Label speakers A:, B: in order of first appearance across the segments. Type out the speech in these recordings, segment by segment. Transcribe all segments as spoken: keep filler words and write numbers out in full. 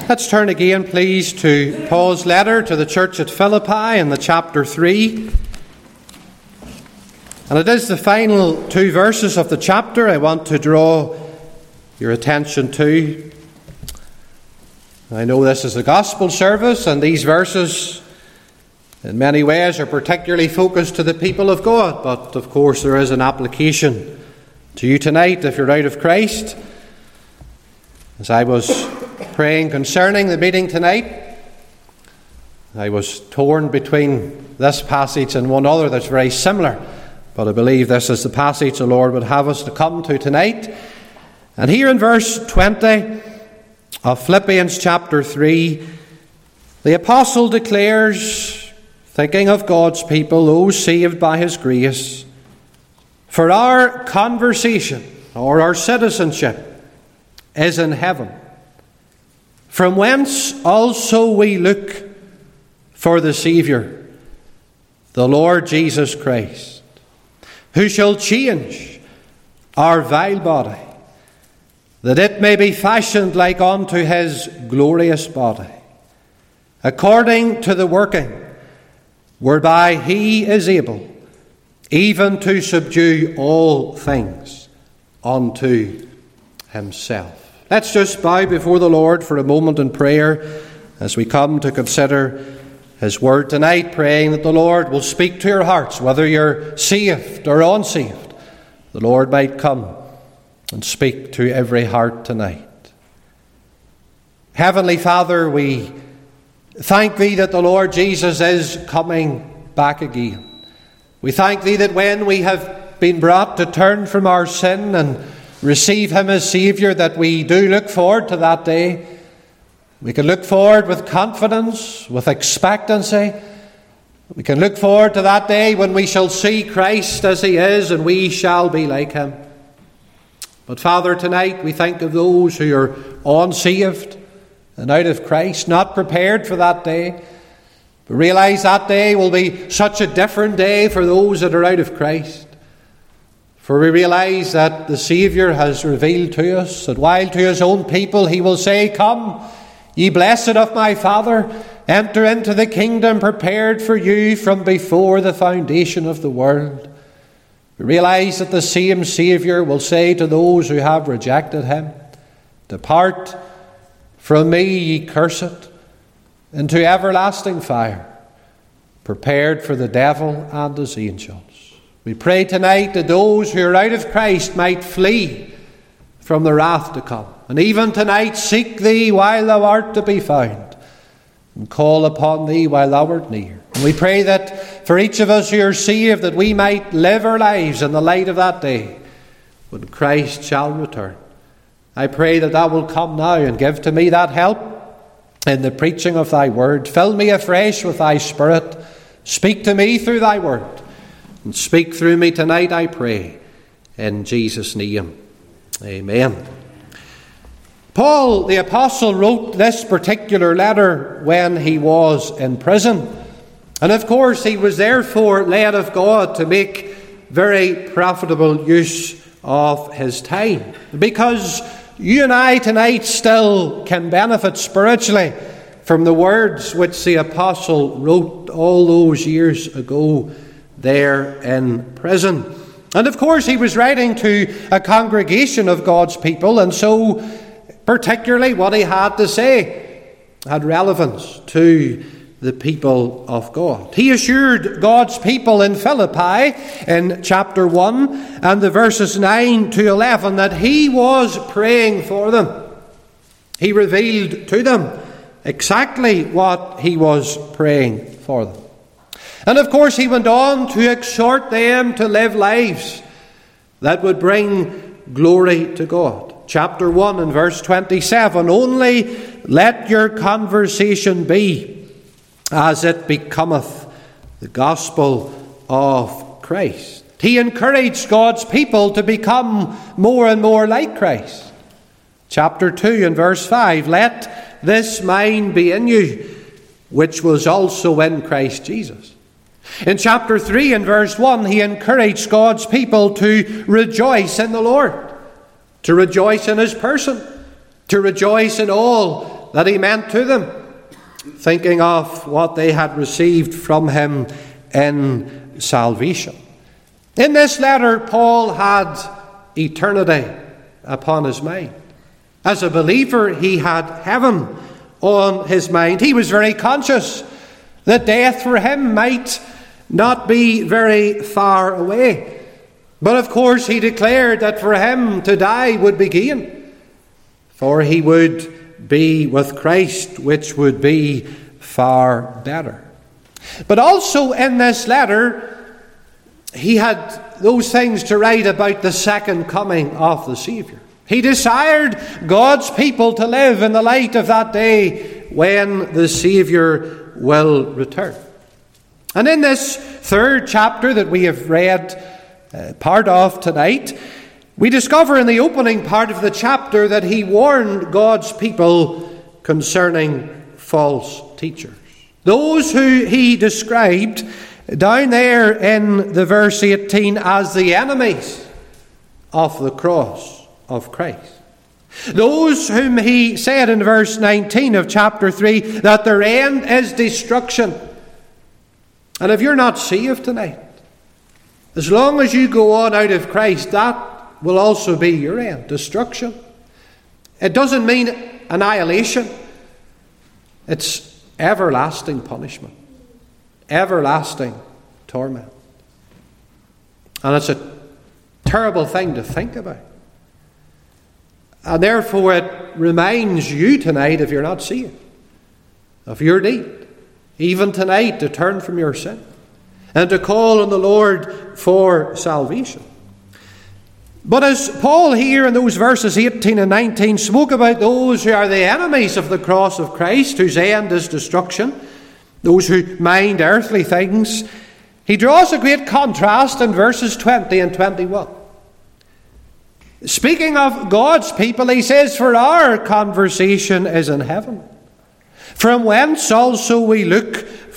A: Let's turn again, please, to Paul's letter to the church at Philippi in the chapter three. And it is the final two verses of the chapter I want to draw your attention to. I know this is a gospel service, and these verses in many ways are particularly focused to the people of God, but of course there is an application to you tonight if you're out of Christ. As I was praying concerning the meeting tonight, I was torn between this passage and one other that's very similar, but I believe this is the passage the Lord would have us to come to tonight. And here in verse twenty of Philippians chapter three, the apostle declares, thinking of God's people, those saved by his grace, "For our conversation," or our citizenship, "is in heaven, from whence also we look for the Saviour, the Lord Jesus Christ, who shall change our vile body, that it may be fashioned like unto his glorious body, according to the working whereby he is able even to subdue all things unto himself." Let's just bow before the Lord for a moment in prayer as we come to consider his word tonight, praying that the Lord will speak to your hearts, whether you're saved or unsaved. The Lord might come and speak to every heart tonight. Heavenly Father, we thank thee that the Lord Jesus is coming back again. We thank thee that when we have been brought to turn from our sin and receive him as Saviour, that we do look forward to that day. We can look forward with confidence, with expectancy. We can look forward to that day when we shall see Christ as he is, and we shall be like him. But Father, tonight we think of those who are unsaved and out of Christ, not prepared for that day. But realize that day will be such a different day for those that are out of Christ. For we realize that the Saviour has revealed to us that while to his own people he will say, "Come, ye blessed of my Father, enter into the kingdom prepared for you from before the foundation of the world." We realize that the same Saviour will say to those who have rejected him, "Depart from me, ye cursed, into everlasting fire, prepared for the devil and his angels." We pray tonight that those who are out of Christ might flee from the wrath to come. And even tonight, seek thee while thou art to be found, and call upon thee while thou art near. And we pray that for each of us who are saved, that we might live our lives in the light of that day when Christ shall return. I pray that thou wilt come now and give to me that help in the preaching of thy word. Fill me afresh with thy Spirit. Speak to me through thy word. And speak through me tonight, I pray, in Jesus' name. Amen. Paul, the apostle, wrote this particular letter when he was in prison. And of course, he was therefore led of God to make very profitable use of his time. Because you and I tonight still can benefit spiritually from the words which the apostle wrote all those years ago there in prison. And of course he was writing to a congregation of God's people, and so particularly what he had to say had relevance to the people of God. He assured God's people in Philippi in chapter one and the verses nine to eleven that he was praying for them. He revealed to them exactly what he was praying for them. And of course he went on to exhort them to live lives that would bring glory to God. Chapter one and verse twenty-seven, "Only let your conversation be as it becometh the gospel of Christ." He encouraged God's people to become more and more like Christ. Chapter two and verse five, "Let this mind be in you, which was also in Christ Jesus." In chapter three and verse one, he encouraged God's people to rejoice in the Lord, to rejoice in his person, to rejoice in all all that he meant to them, thinking of what they had received from him in salvation. In this letter, Paul had eternity upon his mind. As a believer, he had heaven on his mind. He was very conscious that death for him might not be very far away. But of course, he declared that for him to die would be gain, for he would be with Christ, which would be far better. But also in this letter, he had those things to write about the second coming of the Saviour. He desired God's people to live in the light of that day when the Saviour will return. And in this third chapter that we have read uh, part of tonight, we discover in the opening part of the chapter that he warned God's people concerning false teachers. Those who he described down there in the verse eighteen as the enemies of the cross of Christ. Those whom he said in verse nineteen of chapter three that their end is destruction. And if you're not saved tonight, as long as you go on out of Christ, that will also be your end, destruction. It doesn't mean annihilation. It's everlasting punishment, everlasting torment. And it's a terrible thing to think about. And therefore it reminds you tonight, if you're not saved, of your need, even tonight, to turn from your sin and to call on the Lord for salvation. But as Paul here in those verses eighteen and nineteen spoke about those who are the enemies of the cross of Christ, whose end is destruction, those who mind earthly things, he draws a great contrast in verses twenty and twenty-one. Speaking of God's people, he says, "For our conversation is in heaven, from whence also we look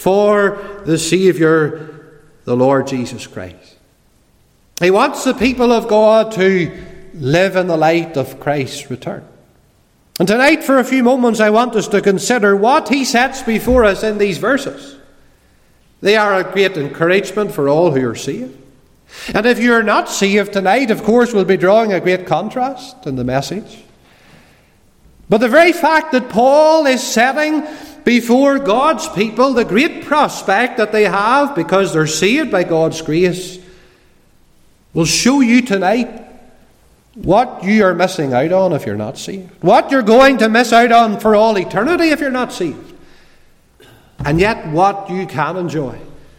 A: for the Saviour, the Lord Jesus Christ." He wants the people of God to live in the light of Christ's return. And tonight, for a few moments, I want us to consider what he sets before us in these verses. They are a great encouragement for all who are saved. And if you're not saved tonight, of course, we'll be drawing a great contrast in the message. But the very fact that Paul is setting before God's people the great prospect that they have because they're saved by God's grace will show you tonight what you are missing out on if you're not saved. What you're going to miss out on for all eternity if you're not saved. And yet what you can enjoy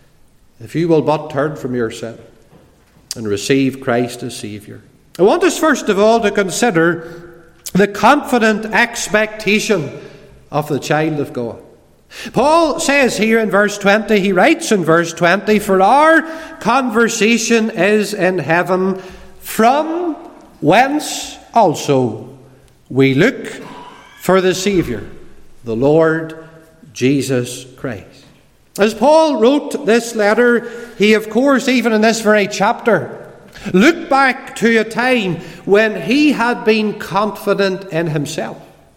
A: if you will but turn from your sin and receive Christ as Saviour. I want us first of all to consider the confident expectation of the child of God. Paul says here in verse twenty, he writes in verse twenty, "For our conversation is in heaven, from whence also we look for the Saviour, the Lord Jesus Christ." As Paul wrote this letter, he of course, even in this very chapter, looked back to a time when he had been confident in himself.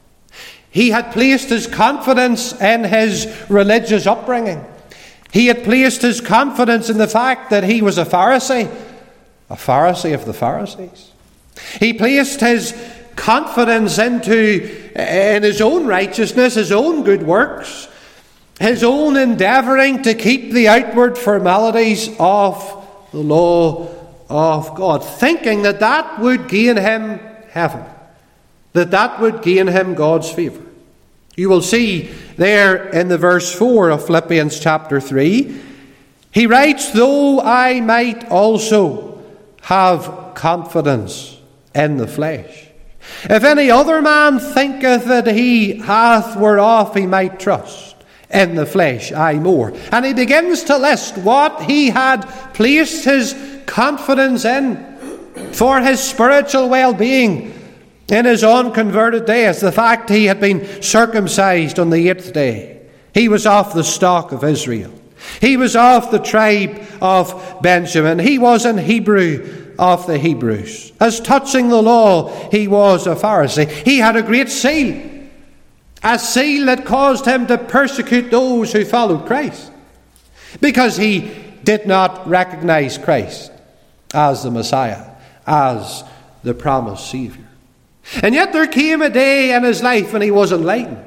A: He had placed his confidence in his religious upbringing. He had placed his confidence in the fact that he was a Pharisee, a Pharisee of the Pharisees. He placed his confidence into in his own righteousness, his own good works, his own endeavouring to keep the outward formalities of the law of God, thinking that that would gain him heaven, that that would gain him God's favour. You will see there in the verse four of Philippians chapter three, he writes, "Though I might also have confidence in the flesh. If any other man thinketh that he hath whereof he might trust, in the flesh I more." And he begins to list what he had placed his confidence in for his spiritual well-being in his unconverted days. The fact he had been circumcised on the eighth day. He was of the stock of Israel. He was of the tribe of Benjamin. He was an Hebrew of the Hebrews. As touching the law, he was a Pharisee. He had a great seal. a seal that caused him to persecute those who followed Christ, because he did not recognize Christ as the Messiah, as the promised Savior. And yet there came a day in his life when he was enlightened.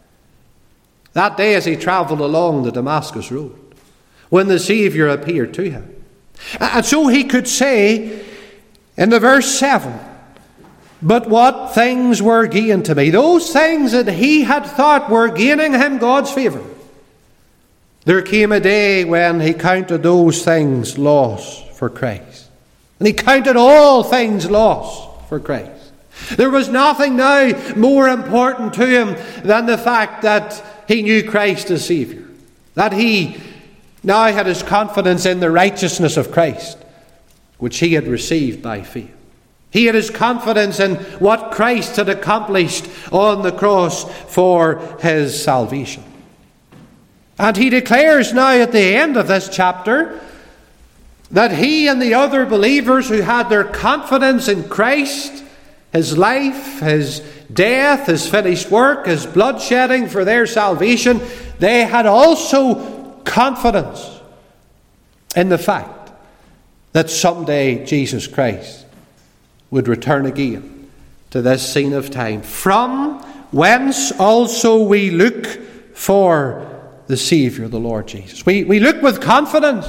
A: That day as he travelled along the Damascus road, when the Savior appeared to him. And so he could say in the verse seven, "But what things were gained to me?" Those things that he had thought were gaining him God's favour. There came a day when he counted those things loss for Christ. And he counted all things loss for Christ. There was nothing now more important to him than the fact that he knew Christ as Saviour. That he now had his confidence in the righteousness of Christ, which he had received by faith. He had his confidence in what Christ had accomplished on the cross for his salvation. And he declares now at the end of this chapter that he and the other believers who had their confidence in Christ, his life, his death, his finished work, his blood shedding for their salvation, they had also confidence in the fact that someday Jesus Christ would return again to this scene of time, from whence also we look for the Saviour, the Lord Jesus. We, we look with confidence.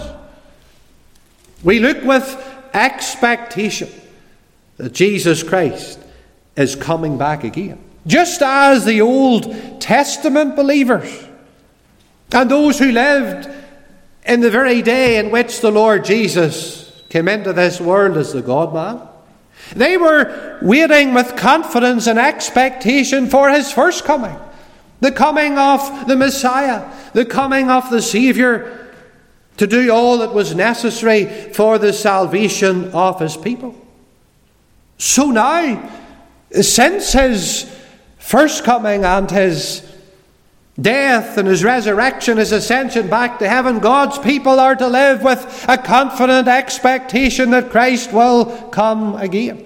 A: We look with expectation that Jesus Christ is coming back again. Just as the Old Testament believers and those who lived in the very day in which the Lord Jesus came into this world as the God-man, they were waiting with confidence and expectation for his first coming. The coming of the Messiah, the coming of the Saviour, to do all that was necessary for the salvation of his people. So now, since his first coming and his death and his resurrection, his ascension back to heaven, God's people are to live with a confident expectation that Christ will come again.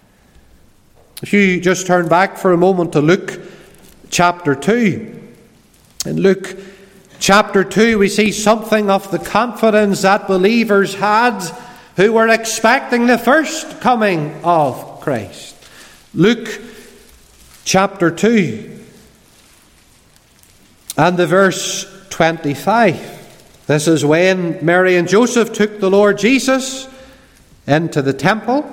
A: If you just turn back for a moment to Luke chapter two. In Luke chapter two, we see something of the confidence that believers had who were expecting the first coming of Christ. Luke chapter two and the verse twenty-five. This is when Mary and Joseph took the Lord Jesus into the temple.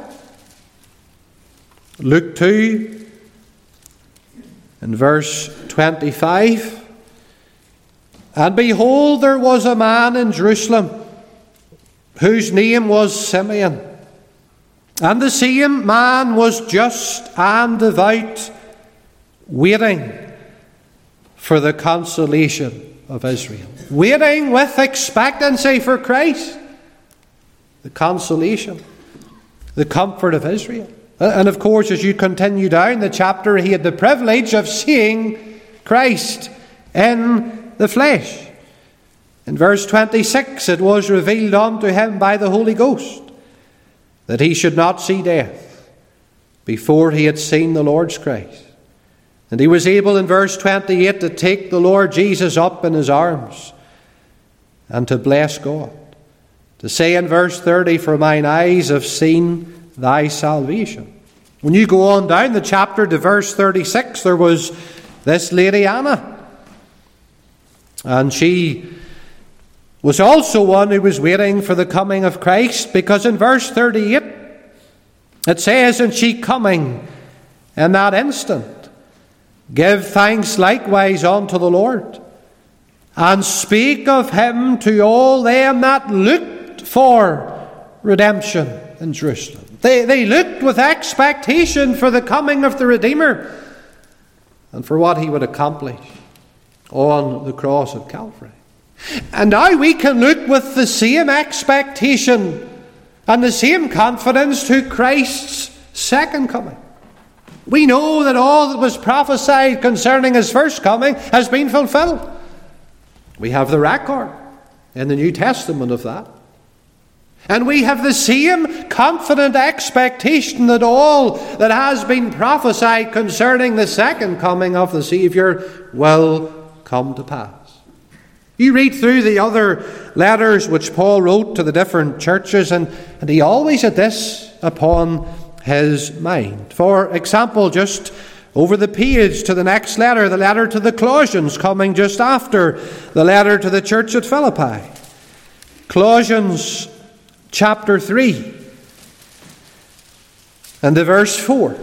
A: Luke two and verse twenty-five. And behold, there was a man in Jerusalem whose name was Simeon. And the same man was just and devout, waiting for the consolation of Israel. Waiting with expectancy for Christ. The consolation, the comfort of Israel. And of course, as you continue down the chapter, he had the privilege of seeing Christ in the flesh. In verse twenty-six, it was revealed unto him by the Holy Ghost that he should not see death before he had seen the Lord's Christ. And he was able in verse twenty-eight to take the Lord Jesus up in his arms and to bless God. To say in verse thirty, for mine eyes have seen thy salvation. When you go on down the chapter to verse thirty-six, there was this lady Anna. And she was also one who was waiting for the coming of Christ, because in verse thirty-eight it says, and she coming in that instant, give thanks likewise unto the Lord, and speak of him to all them that looked for redemption in Jerusalem. They, they looked with expectation for the coming of the Redeemer and for what he would accomplish on the cross of Calvary. And now we can look with the same expectation and the same confidence to Christ's second coming. We know that all that was prophesied concerning his first coming has been fulfilled. We have the record in the New Testament of that. And we have the same confident expectation that all that has been prophesied concerning the second coming of the Saviour will come to pass. You read through the other letters which Paul wrote to the different churches, and, and he always had this upon his mind. For example, just over the page to the next letter, the letter to the Colossians, coming just after the letter to the church at Philippi. Colossians chapter three and the verse four.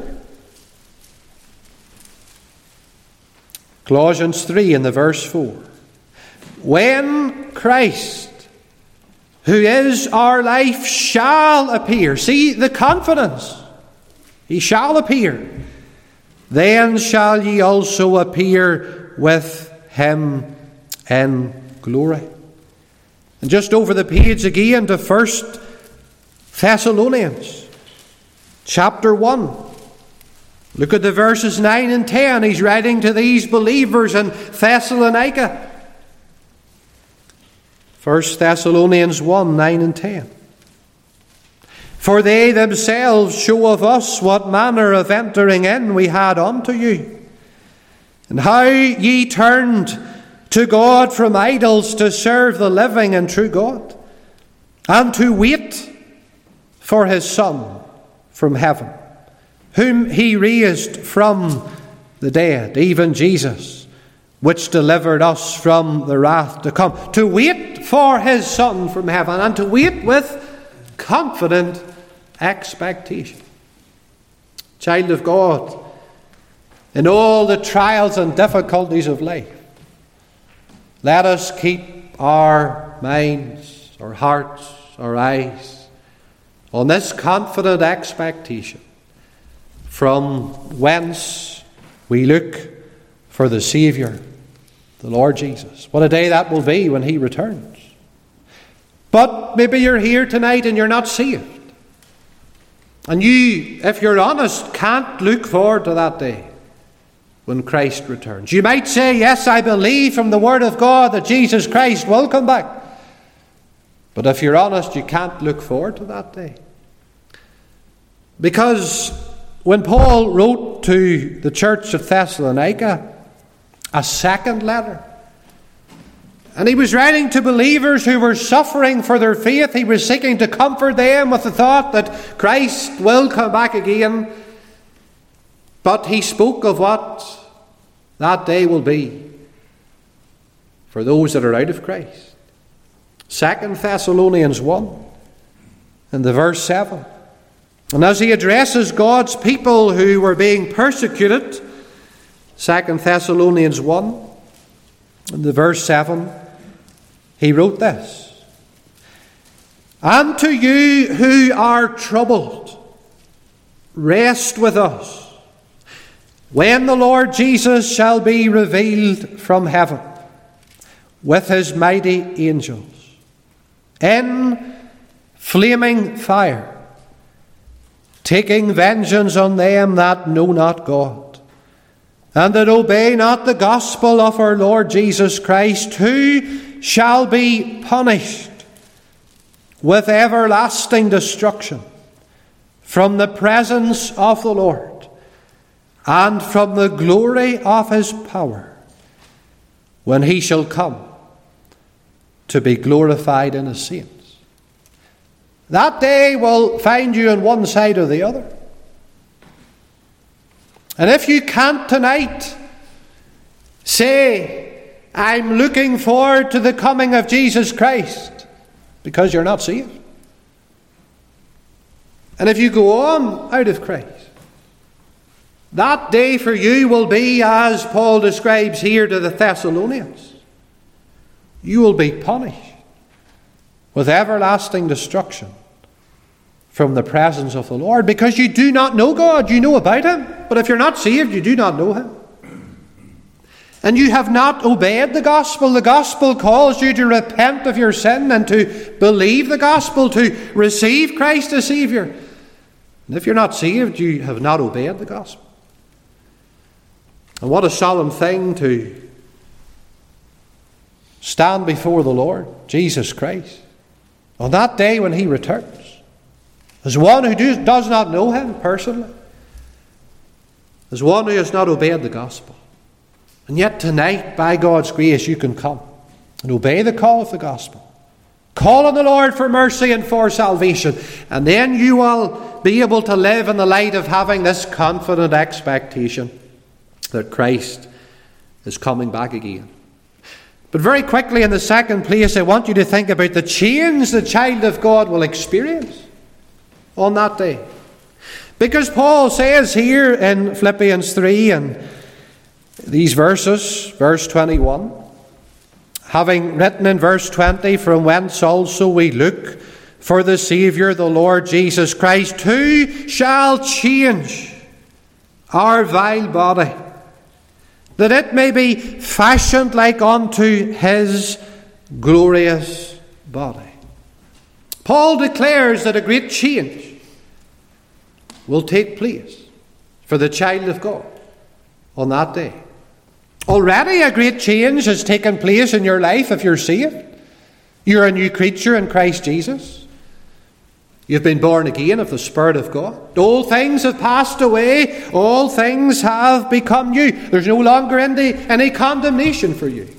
A: Colossians three and the verse four. When Christ, who is our life, shall appear. See the confidence. He shall appear. Then shall ye also appear with him in glory. And just over the page again to First Thessalonians chapter one. Look at the verses nine and ten. He's writing to these believers in Thessalonica. First Thessalonians one, nine and ten. For they themselves show of us what manner of entering in we had unto you, and how ye turned to God from idols to serve the living and true God, and to wait for his Son from heaven, whom he raised from the dead, even Jesus, which delivered us from the wrath to come. To wait for his Son from heaven, and to wait with confident expectation. Child of God, in all the trials and difficulties of life, let us keep our minds, our hearts, our eyes on this confident expectation, from whence we look for the Saviour, the Lord Jesus. What a day that will be when he returns. But maybe you're here tonight and you're not saved. And you, if you're honest, can't look forward to that day when Christ returns. You might say, yes, I believe from the Word of God that Jesus Christ will come back. But if you're honest, you can't look forward to that day. Because when Paul wrote to the church of Thessalonica a second letter, and he was writing to believers who were suffering for their faith, he was seeking to comfort them with the thought that Christ will come back again. But he spoke of what that day will be for those that are out of Christ. Second Thessalonians one and the verse seven. And as he addresses God's people who were being persecuted, Second Thessalonians one and the verse seven, he wrote this: And to you who are troubled, rest with us, when the Lord Jesus shall be revealed from heaven with his mighty angels, in flaming fire, taking vengeance on them that know not God, and that obey not the gospel of our Lord Jesus Christ, who shall be punished with everlasting destruction from the presence of the Lord and from the glory of his power, when he shall come to be glorified in his saints. That day will find you on one side or the other. And if you can't tonight say, I'm looking forward to the coming of Jesus Christ, because you're not saved. And if you go on out of Christ, that day for you will be, as Paul describes here to the Thessalonians, you will be punished with everlasting destruction from the presence of the Lord, because you do not know God. You know about him, but if you're not saved, you do not know him. And you have not obeyed the gospel. The gospel calls you to repent of your sin and to believe the gospel, to receive Christ as Saviour. And if you're not saved, you have not obeyed the gospel. And what a solemn thing to stand before the Lord Jesus Christ on that day when he returns, as one who do, does not know him personally, as one who has not obeyed the gospel. And yet tonight, by God's grace, you can come and obey the call of the gospel. Call on the Lord for mercy and for salvation. And then you will be able to live in the light of having this confident expectation that Christ is coming back again. But very quickly, in the second place, I want you to think about the change the child of God will experience on that day. Because Paul says here in Philippians three and these verses, verse twenty-one, having written in verse twenty, from whence also we look for the Saviour, the Lord Jesus Christ, who shall change our vile body, that it may be fashioned like unto his glorious body. Paul declares that a great change will take place for the child of God on that day. Already a great change has taken place in your life if you're saved. You're a new creature in Christ Jesus. You've been born again of the Spirit of God. All things have passed away. All things have become new. There's no longer any, any condemnation for you.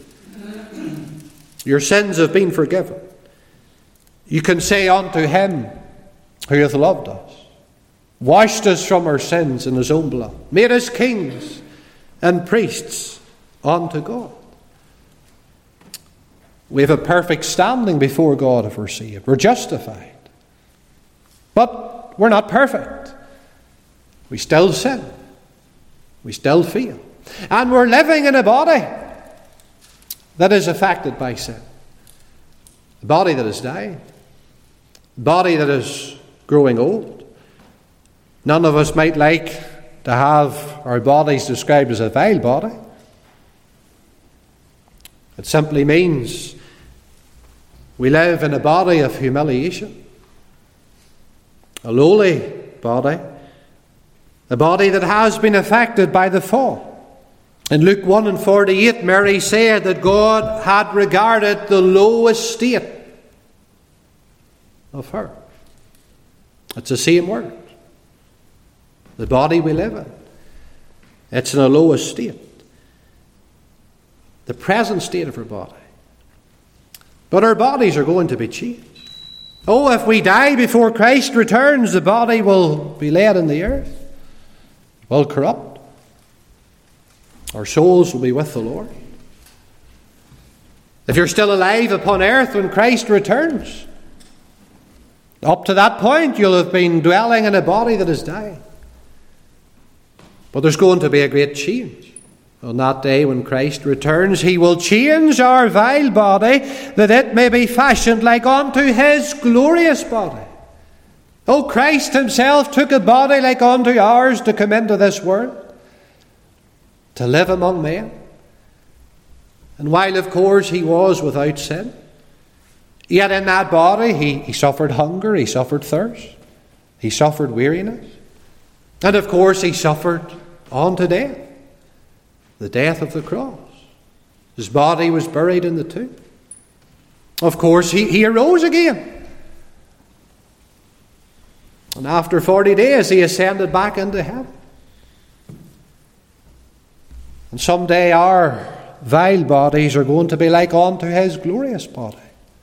A: Your sins have been forgiven. You can say unto him who hath loved us, washed us from our sins in his own blood, made us kings and priests unto God. We have a perfect standing before God if we're saved. We're justified. But we're not perfect. We still sin. We still fail. And we're living in a body that is affected by sin. A body that is dying. A body that is growing old. None of us might like to have our bodies described as a vile body. It simply means we live in a body of humiliation. A lowly body, a body that has been affected by the fall. In Luke one and forty-eight, Mary said that God had regarded the low estate of her. It's the same word. The body we live in, it's in a low estate. The present state of her body. But our bodies are going to be changed. Oh, if we die before Christ returns, the body will be laid in the earth, will corrupt. Our souls will be with the Lord. If you're still alive upon earth when Christ returns, up to that point you'll have been dwelling in a body that is dying. But there's going to be a great change. On that day when Christ returns, he will change our vile body, that it may be fashioned like unto his glorious body. Oh, Christ himself took a body like unto ours to come into this world, to live among men. And while, of course, he was without sin, yet in that body he, he suffered hunger, he suffered thirst, he suffered weariness, and of course he suffered unto death. The death of the cross. His body was buried in the tomb. Of course, he, he arose again. And after forty days, he ascended back into heaven. And someday our vile bodies are going to be like unto his glorious body.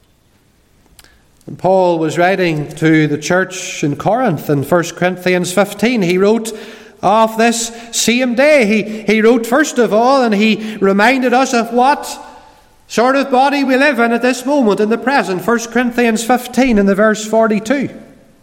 A: And Paul was writing to the church in Corinth in First Corinthians fifteen. He wrote of this same day. He, he wrote first of all, and he reminded us of what sort of body we live in at this moment, in the present. First Corinthians fifteen in the verse forty-two.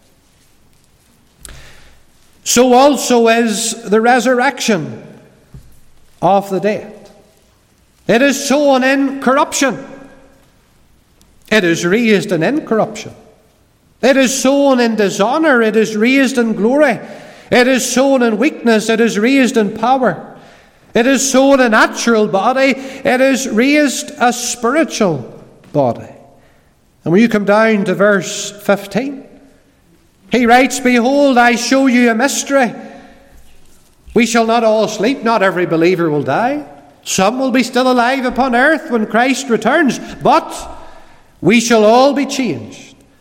A: So also is the resurrection of the dead. It is sown in corruption. It is raised in incorruption. It is sown in dishonour. It is raised in glory. It is sown in weakness. It is raised in power. It is sown a natural body. It is raised a spiritual body. And when you come down to verse fifteen, he writes, Behold, I show you a mystery. We shall not all sleep. Not every believer will die. Some will be still alive upon earth when Christ returns. But we shall all be changed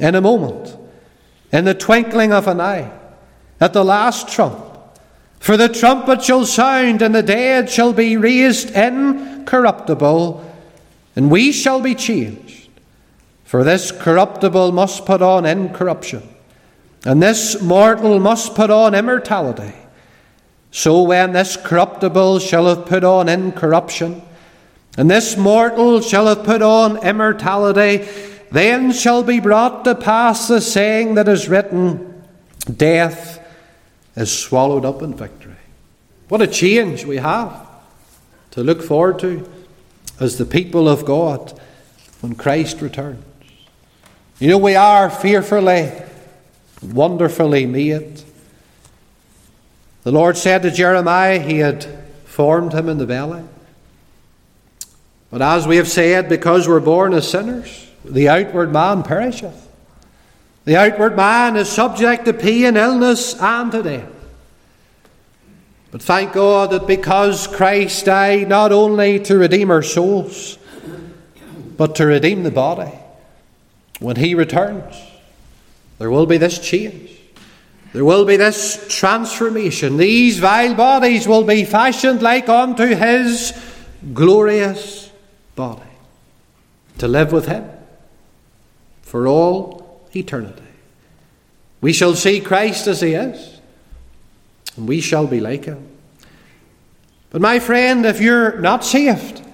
A: in a moment, in the twinkling of an eye, at the last trump. For the trumpet shall sound, and the dead shall be raised incorruptible, and we shall be changed. For this corruptible must put on incorruption, and this mortal must put on immortality. So when this corruptible shall have put on incorruption, and this mortal shall have put on immortality, then shall be brought to pass the saying that is written, death is swallowed up in victory. What a change we have to look forward to as the people of God when Christ returns. You know, we are fearfully, wonderfully made. The Lord said to Jeremiah he had formed him in the belly. But as we have said, because we're born as sinners, the outward man perisheth. The outward man is subject to pain, illness, and to death. But thank God that because Christ died not only to redeem our souls, but to redeem the body, when he returns, there will be this change. There will be this transformation. These vile bodies will be fashioned like unto his glorious body, to live with him for all eternity. We shall see Christ as he is, and we shall be like him. But my friend, if you're not saved,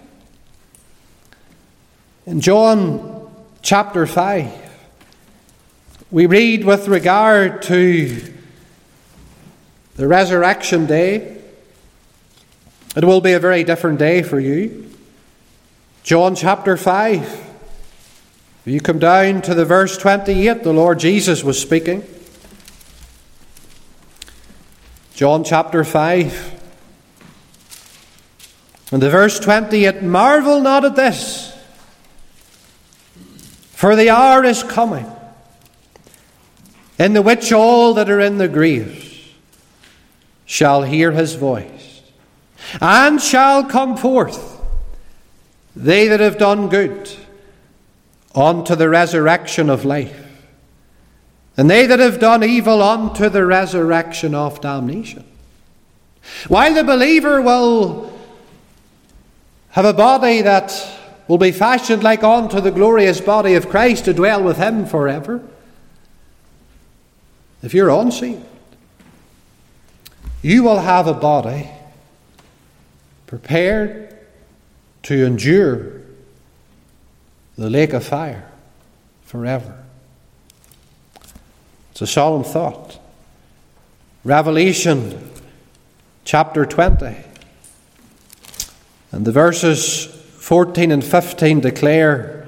A: in John chapter five, we read with regard to the resurrection day, it will be a very different day for you. John chapter five. If you come down to the verse twenty-eight, the Lord Jesus was speaking. John chapter five. And the verse twenty-eight, marvel not at this, for the hour is coming, in the which all that are in the graves shall hear his voice, and shall come forth, they that have done good, unto the resurrection of life, and they that have done evil unto the resurrection of damnation. While the believer will have a body that will be fashioned like unto the glorious body of Christ to dwell with him forever, if you're unsaved, you will have a body prepared to endure the lake of fire forever. It's a solemn thought. Revelation chapter twenty and the verses fourteen and fifteen declare,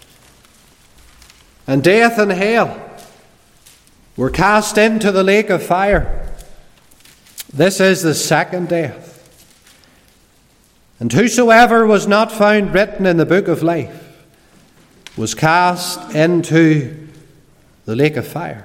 A: and death and hell were cast into the lake of fire. This is the second death. And whosoever was not found written in the book of life was cast into the lake of fire.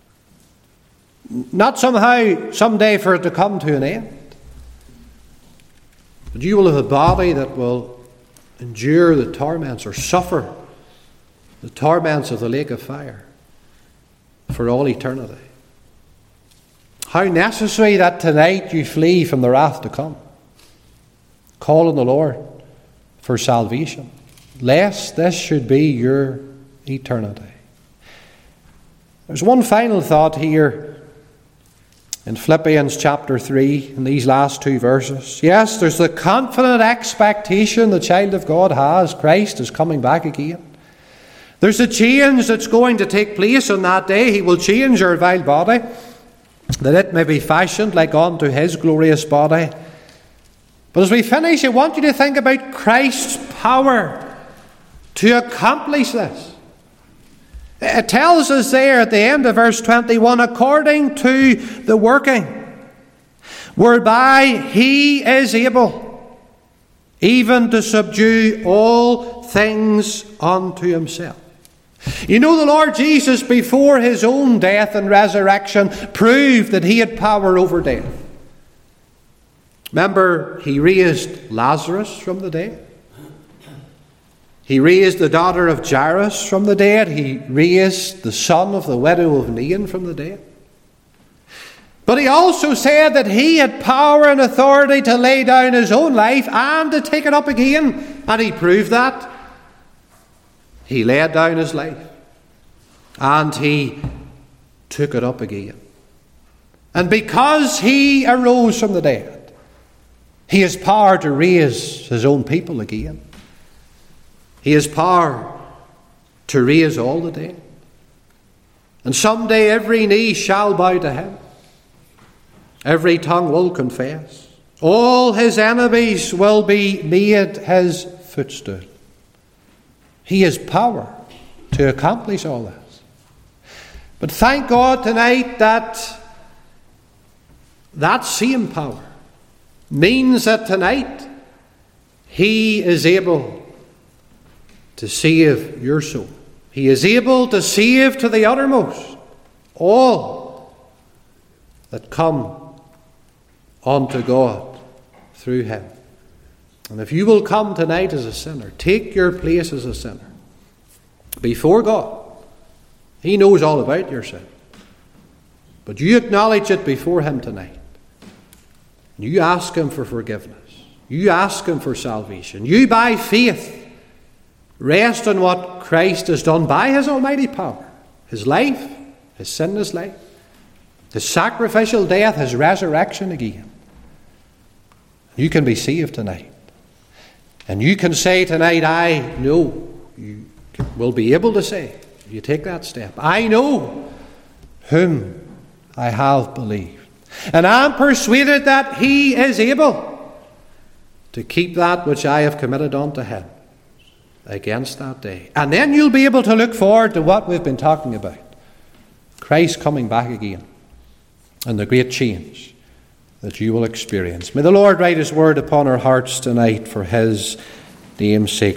A: Not somehow, someday for it to come to an end. But you will have a body that will endure the torments or suffer the torments of the lake of fire for all eternity. How necessary that tonight you flee from the wrath to come, call on the Lord for salvation, lest this should be your eternity. There's one final thought here in Philippians chapter three, in these last two verses. Yes, there's the confident expectation the child of God has. Christ is coming back again. There's a change that's going to take place on that day. He will change our vile body, that it may be fashioned like unto his glorious body. But as we finish, I want you to think about Christ's power to accomplish this. It tells us there at the end of verse twenty-one, according to the working whereby he is able even to subdue all things unto himself. You know, the Lord Jesus, before his own death and resurrection, proved that he had power over death. Remember, he raised Lazarus from the dead. He raised the daughter of Jairus from the dead. He raised the son of the widow of Nain from the dead. But he also said that he had power and authority to lay down his own life and to take it up again. And he proved that. He laid down his life and he took it up again. And because he arose from the dead, he has power to raise his own people again. He has power to raise all the dead. And someday every knee shall bow to him. Every tongue will confess. All his enemies will be made his footstool. He has power to accomplish all this. But thank God tonight that that same power means that tonight he is able to save your soul. He is able to save to the uttermost all that come unto God through him. And if you will come tonight as a sinner, take your place as a sinner before God. He knows all about your sin. But you acknowledge it before him tonight. You ask him for forgiveness. You ask him for salvation. You, by faith, rest on what Christ has done by his almighty power. His life, his sinless life, his sacrificial death, his resurrection again. You can be saved tonight. And you can say tonight, I know. You will be able to say, if you take that step, I know whom I have believed. And I am persuaded that he is able to keep that which I have committed unto him against that day. And then you'll be able to look forward to what we've been talking about. Christ coming back again. And the great change that you will experience. May the Lord write his word upon our hearts tonight for his name's sake.